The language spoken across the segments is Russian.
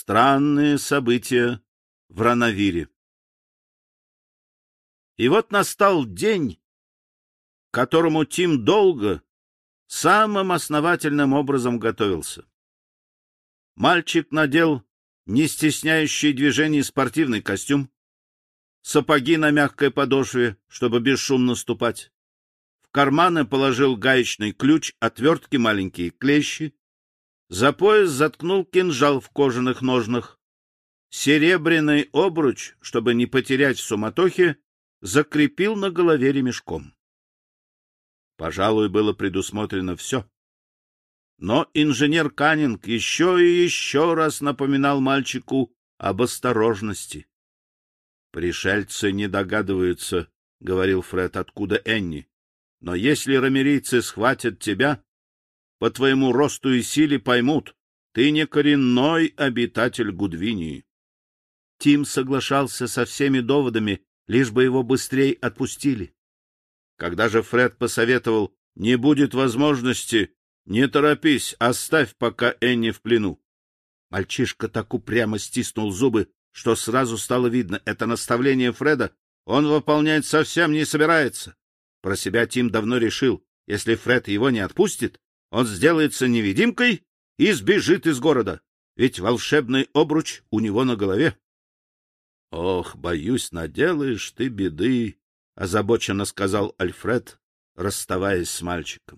Странные события в Ранавире. И вот настал день, к которому Тим долго, самым основательным образом готовился. Мальчик надел не стесняющий движений спортивный костюм, сапоги на мягкой подошве, чтобы бесшумно ступать. В карманы положил гаечный ключ, отвертки, маленькие клещи. За пояс заткнул кинжал в кожаных ножнах. Серебряный обруч, чтобы не потерять в суматохе, закрепил на голове ремешком. Пожалуй, было предусмотрено все. Но инженер Каннинг еще и еще раз напоминал мальчику об осторожности. «Пришельцы не догадываются, — говорил Фред, — откуда Энни. Но если рамерийцы схватят тебя, по твоему росту и силе поймут, ты не коренной обитатель Гудвинии». Тим соглашался со всеми доводами, лишь бы его быстрее отпустили. Когда же Фред посоветовал: «Не будет возможности, не торопись, оставь пока Энни в плену», мальчишка так упрямо стиснул зубы, что сразу стало видно, это наставление Фреда он выполнять совсем не собирается. Про себя Тим давно решил, если Фред его не отпустит, он сделается невидимкой и сбежит из города, ведь волшебный обруч у него на голове. — Ох, боюсь, наделаешь ты беды, — озабоченно сказал Альфред, расставаясь с мальчиком.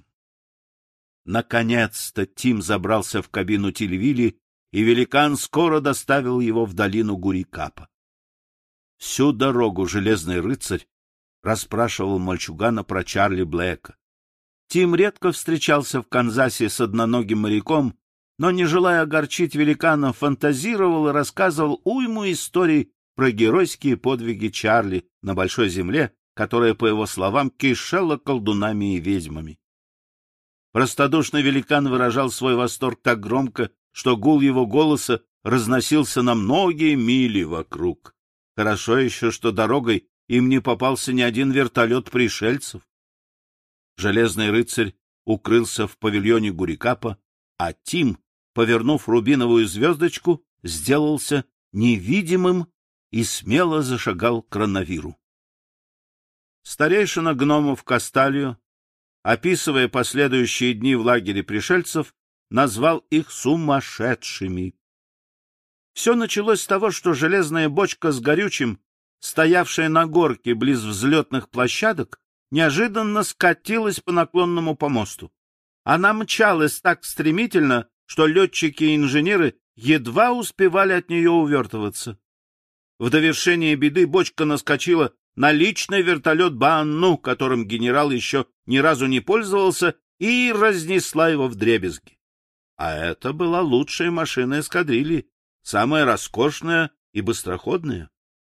Наконец-то Тим забрался в кабину Тильвили, и великан скоро доставил его в долину Гурикапа. Всю дорогу железный рыцарь расспрашивал мальчугана про Чарли Блэка. Тим редко встречался в Канзасе с одноногим моряком, но, не желая огорчить великана, фантазировал и рассказывал уйму историй про геройские подвиги Чарли на большой земле, которая, по его словам, кишела колдунами и ведьмами. Простодушный великан выражал свой восторг так громко, что гул его голоса разносился на многие мили вокруг. Хорошо еще, что дорогой им не попался ни один вертолет пришельцев. Железный рыцарь укрылся в павильоне Гурикапа, а Тим, повернув рубиновую звездочку, сделался невидимым и смело зашагал к Ранавиру. Старейшина гномов Касталью, описывая последующие дни в лагере пришельцев, назвал их сумасшедшими. Все началось с того, что железная бочка с горючим, стоявшая на горке близ взлетных площадок, неожиданно скатилась по наклонному помосту. Она мчалась так стремительно, что летчики и инженеры едва успевали от нее увертываться. В довершение беды бочка наскочила на личный вертолет Баанну, которым генерал еще ни разу не пользовался, и разнесла его вдребезги. А это была лучшая машина эскадрильи, самая роскошная и быстроходная.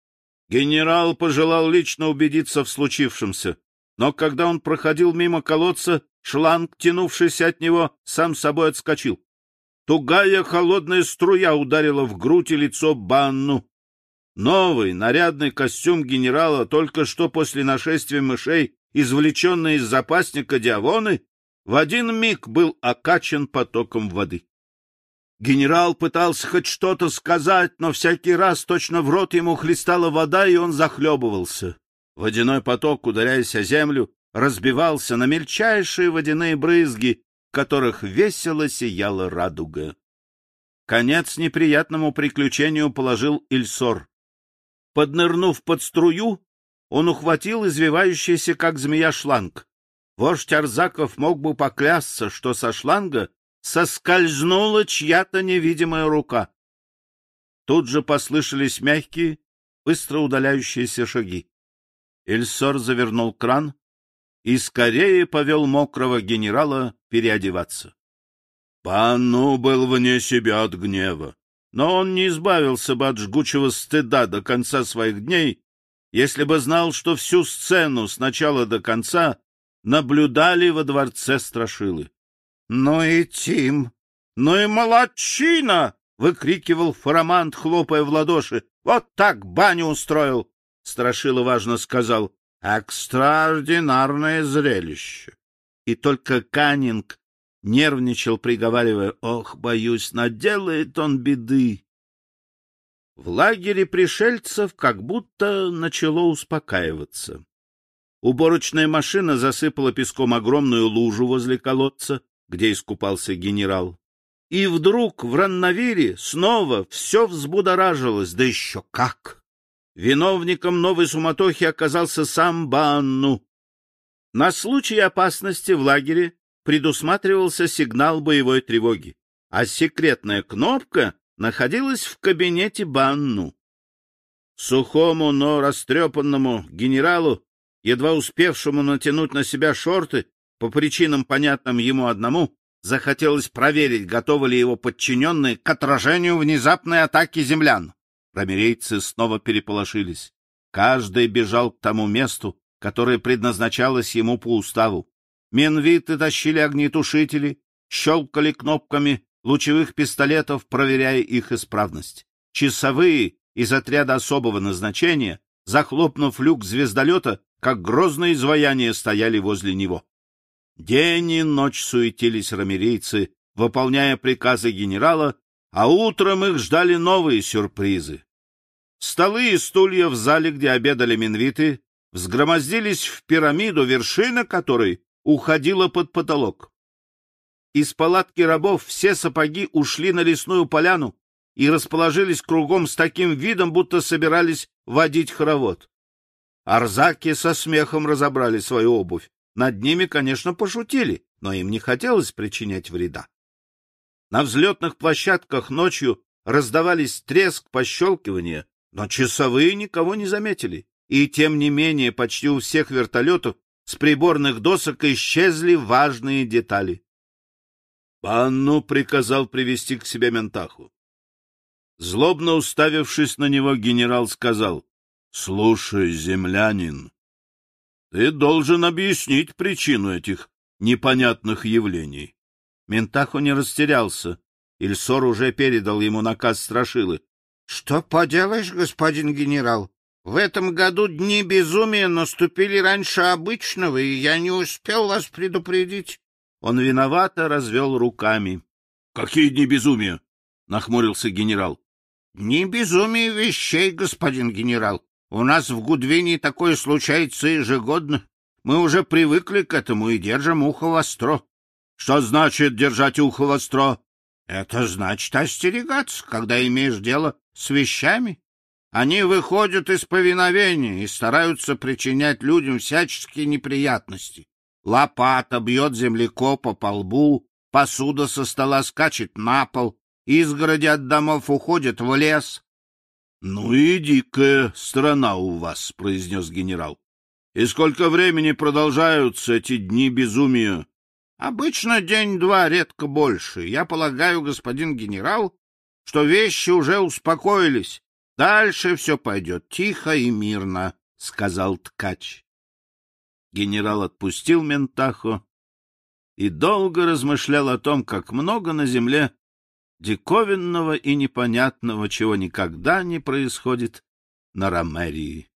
Генерал пожелал лично убедиться в случившемся, но когда он проходил мимо колодца, шланг, тянувшийся от него, сам собой отскочил. Тугая холодная струя ударила в грудь и лицо Баанну. Новый нарядный костюм генерала, только что после нашествия мышей, извлеченный из запасника Диавоны, в один миг был окачан потоком воды. Генерал пытался хоть что-то сказать, но всякий раз точно в рот ему хлестала вода, и он захлебывался. Водяной поток, ударяясь о землю, разбивался на мельчайшие водяные брызги, в которых весело сияла радуга. Конец неприятному приключению положил Ильсор. Поднырнув под струю, он ухватил извивающийся, как змея, шланг. Вождь Арзаков мог бы поклясться, что со шланга соскользнула чья-то невидимая рука. Тут же послышались мягкие, быстро удаляющиеся шаги. Ильсор завернул кран и скорее повел мокрого генерала переодеваться. Баанну был вне себя от гнева, но он не избавился бы от жгучего стыда до конца своих дней, если бы знал, что всю сцену с начала до конца наблюдали во дворце Страшилы. — Ну и Тим, ну и молодчина! — выкрикивал Фарамант, хлопая в ладоши. — Вот так баню устроил! — Страшила важно сказал. — Экстраординарное зрелище! И только Каннинг нервничал, приговаривая: — Ох, боюсь, наделает он беды. В лагере пришельцев как будто начало успокаиваться. Уборочная машина засыпала песком огромную лужу возле колодца, где искупался генерал. И вдруг в Ранновире снова все взбудоражилось, да еще как! Виновником новой суматохи оказался сам Баанну. На случай опасности в лагере предусматривался сигнал боевой тревоги, а секретная кнопка находилась в кабинете Баанну. Сухому, но растрепанному генералу, едва успевшему натянуть на себя шорты, по причинам, понятным ему одному, захотелось проверить, готовы ли его подчиненные к отражению внезапной атаки землян. Рамирейцы снова переполошились. Каждый бежал к тому месту, которое предназначалось ему по уставу. Менвиты тащили огнетушители, щелкали кнопками лучевых пистолетов, проверяя их исправность. Часовые из отряда особого назначения, захлопнув люк звездолета, как грозное изваяние, стояли возле него. День и ночь суетились рамирейцы, выполняя приказы генерала, а утром их ждали новые сюрпризы. Столы и стулья в зале, где обедали менвиты, взгромоздились в пирамиду, вершина которой уходила под потолок. Из палатки рабов все сапоги ушли на лесную поляну и расположились кругом с таким видом, будто собирались водить хоровод. Арзаки со смехом разобрали свою обувь. Над ними, конечно, пошутили, но им не хотелось причинять вреда. На взлетных площадках ночью раздавались треск, пощелкивание, но часовые никого не заметили, и тем не менее почти у всех вертолетов с приборных досок исчезли важные детали. Баанну приказал привести к себе Ментаху. Злобно уставившись на него, генерал сказал: — Слушай, землянин, ты должен объяснить причину этих непонятных явлений. Ментаху не растерялся. Ильсор уже передал ему наказ Страшилы. — Что поделаешь, господин генерал? В этом году дни безумия наступили раньше обычного, и я не успел вас предупредить. Он виновато развел руками. — Какие дни безумия? — нахмурился генерал. — Дни безумия вещей, господин генерал. У нас в Гудвине такое случается ежегодно. Мы уже привыкли к этому и держим ухо востро. — Что значит держать ухо востро? — Это значит остерегаться, когда имеешь дело с вещами. Они выходят из повиновения и стараются причинять людям всяческие неприятности. Лопата бьет землекопа по лбу, посуда со стола скачет на пол, изгороди от домов уходят в лес. — Ну и дикая страна у вас, — произнес генерал. — И сколько времени продолжаются эти дни безумия? — Обычно день-два, редко больше. Я полагаю, господин генерал, что вещи уже успокоились. Дальше все пойдет тихо и мирно, — сказал ткач. Генерал отпустил Ментаху и долго размышлял о том, как много на земле диковинного и непонятного, чего никогда не происходит на Ромерии.